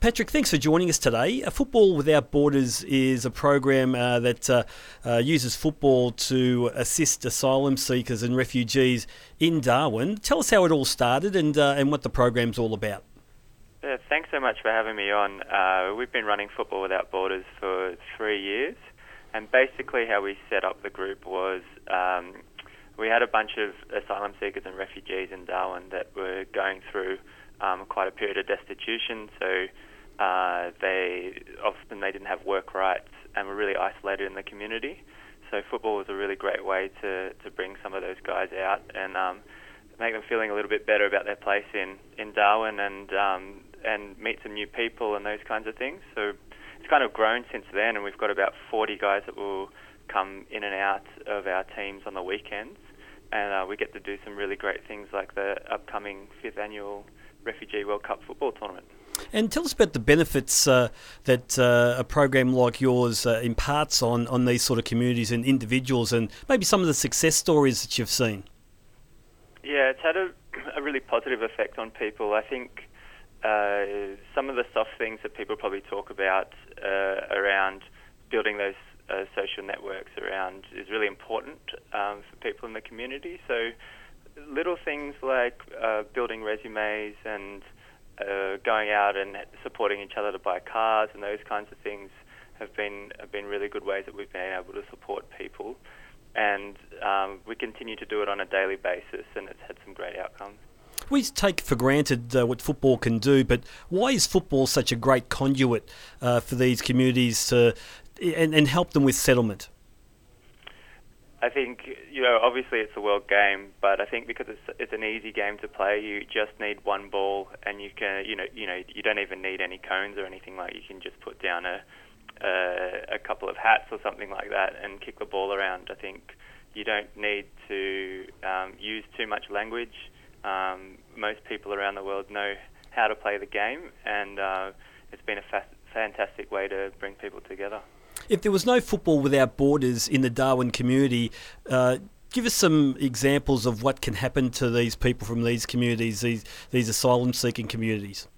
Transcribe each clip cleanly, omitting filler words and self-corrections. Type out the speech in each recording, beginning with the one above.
Patrick, thanks for joining us today. Football Without Borders is a program that uses football to assist asylum seekers and refugees in Darwin. Tell us how it all started and what the program's all about. Thanks so much for having me on. We've been running Football Without Borders for 3 years, and basically how we set up the group was we had a bunch of asylum seekers and refugees in Darwin that were going through quite a period of destitution, so they didn't have work rights and were really isolated in the community. So football was a really great way to bring some of those guys out and make them feeling a little bit better about their place in Darwin and meet some new people and those kinds of things. So it's kind of grown since then, and we've got about 40 guys that will come in and out of our teams on the weekends, and we get to do some really great things like the upcoming 5th annual Refugee World Cup football tournament. And tell us about the benefits that a program like yours imparts on these sort of communities and individuals, and maybe some of the success stories that you've seen. Yeah, it's had a really positive effect on people. I think some of the soft things that people probably talk about around building those social networks around is really important for people in the community. So little things like building resumes and going out and supporting each other to buy cars and those kinds of things have been really good ways that we've been able to support people. And we continue to do it on a daily basis, and it's had some great outcomes. We take for granted what football can do, but why is football such a great conduit for these communities and help them with settlement? I think, obviously it's a world game, but I think because it's an easy game to play, you just need one ball, and you can, you don't even need any cones or anything like. You can just put down a couple of hats or something like that and kick the ball around. I think you don't need to use too much language. Most people around the world know how to play the game, and it's been a fantastic way to bring people together. If there was no Football Without Borders in the Darwin community, give us some examples of what can happen to these people from these communities, these asylum-seeking communities.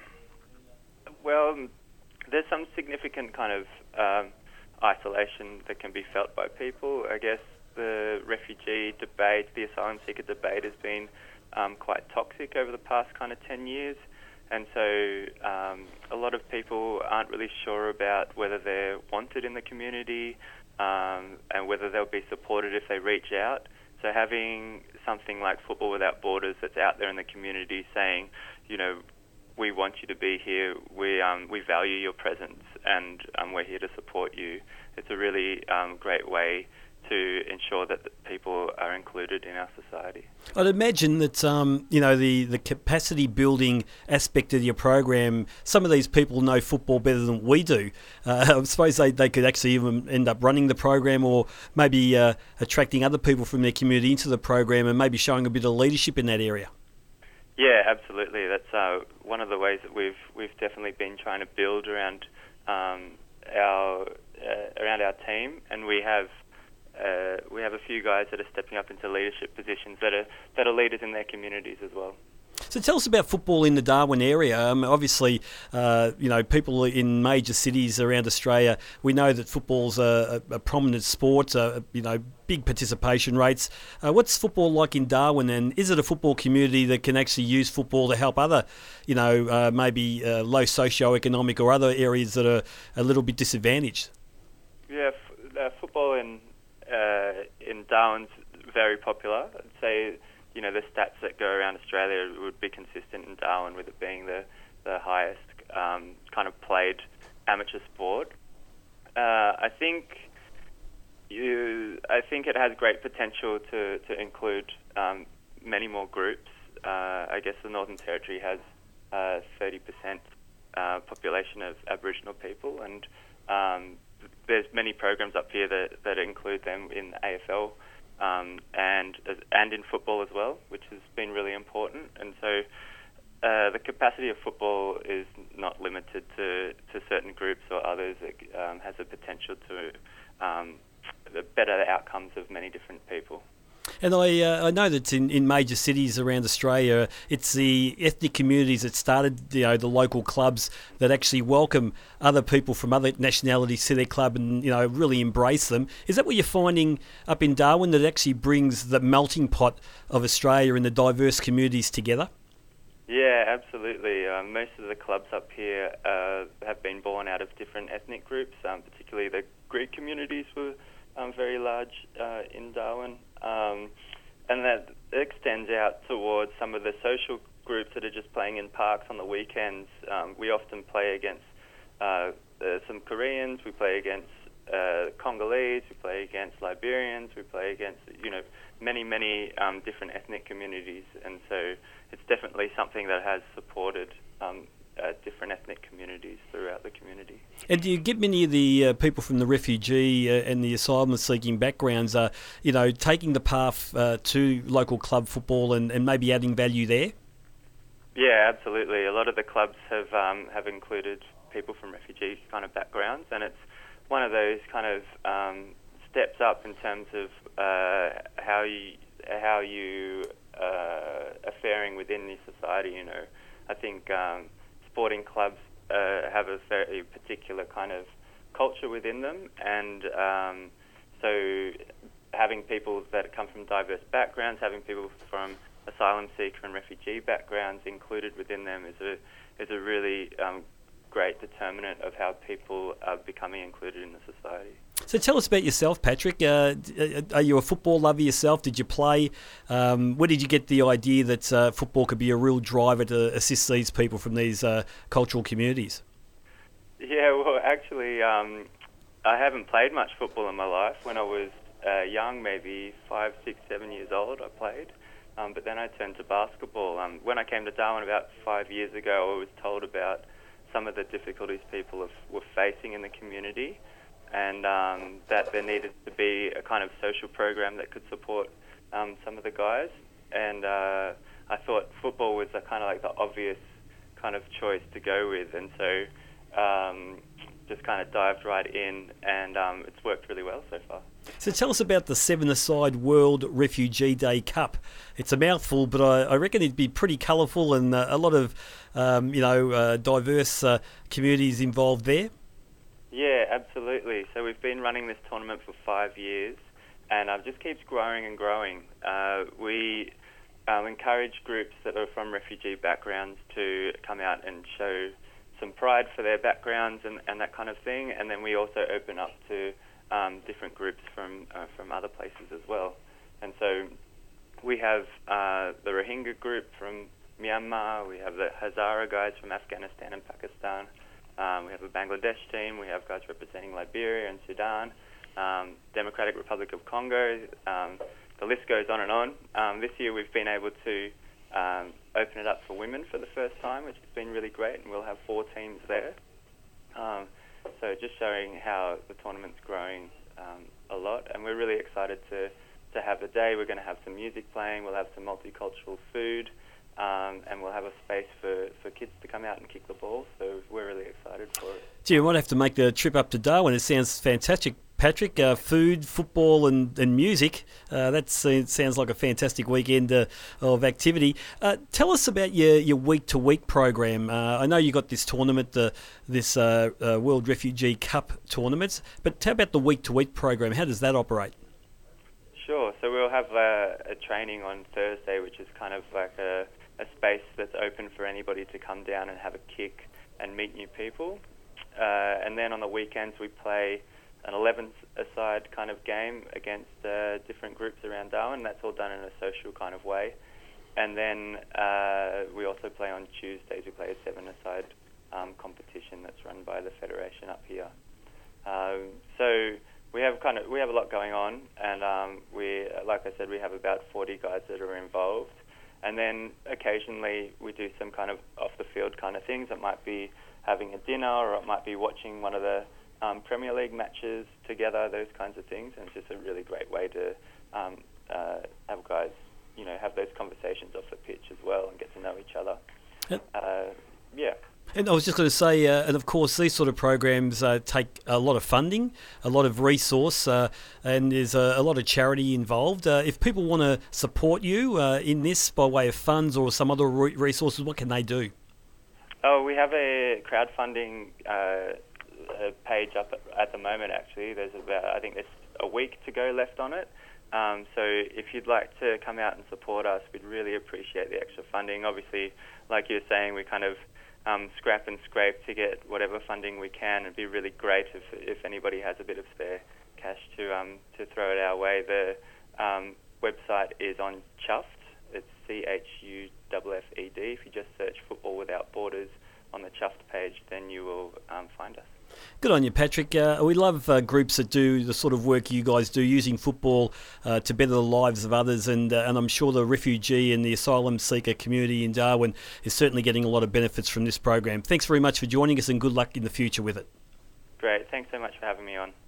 Well, there's some significant kind of isolation that can be felt by people. I guess the refugee debate, the asylum seeker debate has been quite toxic over the past kind of 10 years. And so a lot of people aren't really sure about whether they're wanted in the community and whether they'll be supported if they reach out. So having something like Football Without Borders that's out there in the community saying, we want you to be here, we value your presence, and we're here to support you. It's a really great way to ensure that people are included in our society. I'd imagine that the capacity building aspect of your program, some of these people know football better than we do. I suppose they could actually even end up running the program, or maybe attracting other people from their community into the program and maybe showing a bit of leadership in that area. Yeah, absolutely. That's one of the ways that we've definitely been trying to build around our team, and we have a few guys that are stepping up into leadership positions that are leaders in their communities as well. So tell us about football in the Darwin area. Obviously, people in major cities around Australia, we know that football's a prominent sport, big participation rates. What's football like in Darwin, and is it a football community that can actually use football to help other, maybe low socio-economic or other areas that are a little bit disadvantaged? Yeah, football in Darwin's very popular. I'd say, the stats that go around Australia would be consistent in Darwin with it being the highest kind of played amateur sport. I think it has great potential to include many more groups. I guess the Northern Territory has 30% population of Aboriginal people, and there's many programs up here that include them in the AFL and in football as well, which has been really important. And so the capacity of football is not limited to certain groups or others. It has the potential to better the outcomes of many different people. And I know that in major cities around Australia, it's the ethnic communities that started the local clubs that actually welcome other people from other nationalities to their club and really embrace them. Is that what you're finding up in Darwin, that actually brings the melting pot of Australia and the diverse communities together? Yeah, absolutely. Most of the clubs up here have been born out of different ethnic groups, particularly the Greek communities were very large in Darwin. And that extends out towards some of the social groups that are just playing in parks on the weekends. We often play against some Koreans, we play against Congolese, we play against Liberians, we play against, many different ethnic communities. And so it's definitely something that has supported different ethnic communities throughout the community. And do you get many of the people from the refugee and the asylum-seeking backgrounds, taking the path to local club football and maybe adding value there? Yeah, absolutely. A lot of the clubs have included people from refugee kind of backgrounds, and it's one of those kind of steps up in terms of how you are faring within the society. I think sporting clubs have a very particular kind of culture within them, and so having people that come from diverse backgrounds, having people from asylum seeker and refugee backgrounds included within them is a really great determinant of how people are becoming included in the society. So tell us about yourself, Patrick. Are you a football lover yourself? Did you play? Where did you get the idea that football could be a real driver to assist these people from these cultural communities? Yeah, well, actually, I haven't played much football in my life. When I was young, maybe 5, 6, 7 years old, I played. But then I turned to basketball. When I came to Darwin about 5 years ago, I was told about some of the difficulties people were facing in the community, and that there needed to be a kind of social program that could support some of the guys. And I thought football was the obvious kind of choice to go with, and so just kind of dived right in, and it's worked really well so far. So tell us about the seven-a-side World Refugee Day Cup. It's a mouthful, but I reckon it'd be pretty colourful and a lot of diverse communities involved there. Yeah, absolutely. So we've been running this tournament for 5 years, and it just keeps growing and growing. We encourage groups that are from refugee backgrounds to come out and show some pride for their backgrounds and that kind of thing, and then we also open up to different groups from other places as well. And so we have the Rohingya group from Myanmar, we have the Hazara guys from Afghanistan and Pakistan, we have a Bangladesh team, we have guys representing Liberia and Sudan, Democratic Republic of Congo, the list goes on and on. This year we've been able to open it up for women for the first time, which has been really great, and we'll have 4 teams there. So just showing how the tournament's growing a lot, and we're really excited to have the day. We're going to have some music playing, we'll have some multicultural food, and we'll have a space for kids to come out and kick the ball, so we're really excited for it. Gee, we might have to make the trip up to Darwin. It sounds fantastic, Patrick. Food, football and music. That sounds like a fantastic weekend of activity. Tell us about your week-to-week program. I know you got this tournament, this World Refugee Cup tournament, but how about the week-to-week program? How does that operate? Sure. So we'll have a training on Thursday, which is kind of like a space that's open for anybody to come down and have a kick and meet new people. And then on the weekends we play an 11-a-side kind of game against different groups around Darwin. That's all done in a social kind of way. And then we also play on Tuesdays. We play a 7-a-side competition that's run by the Federation up here. So we have a lot going on, and like I said, we have about 40 guys that are involved. And then occasionally we do some kind of off-the-field kind of things. It might be having a dinner, or it might be watching one of the Premier League matches together, those kinds of things. And it's just a really great way to have guys, have those conversations off the pitch as well and get to know each other. Yeah. And I was just going to say, and of course, these sort of programs take a lot of funding, a lot of resource, and there's a lot of charity involved. If people want to support you in this by way of funds or some other resources, what can they do? Oh, we have a crowdfunding page up at the moment, actually. I think there's a week to go left on it. So if you'd like to come out and support us, we'd really appreciate the extra funding. Obviously, like you were saying, we kind of scrap and scrape to get whatever funding we can. It'd be really great if anybody has a bit of spare cash to throw it our way. The website is on Chuffed. It's CHUFFED. If you just search Football Without Borders on the Chuffed page, then you will find us. Good on you, Patrick. We love groups that do the sort of work you guys do, using football to better the lives of others, and I'm sure the refugee and the asylum seeker community in Darwin is certainly getting a lot of benefits from this program. Thanks very much for joining us, and good luck in the future with it. Great. Thanks so much for having me on.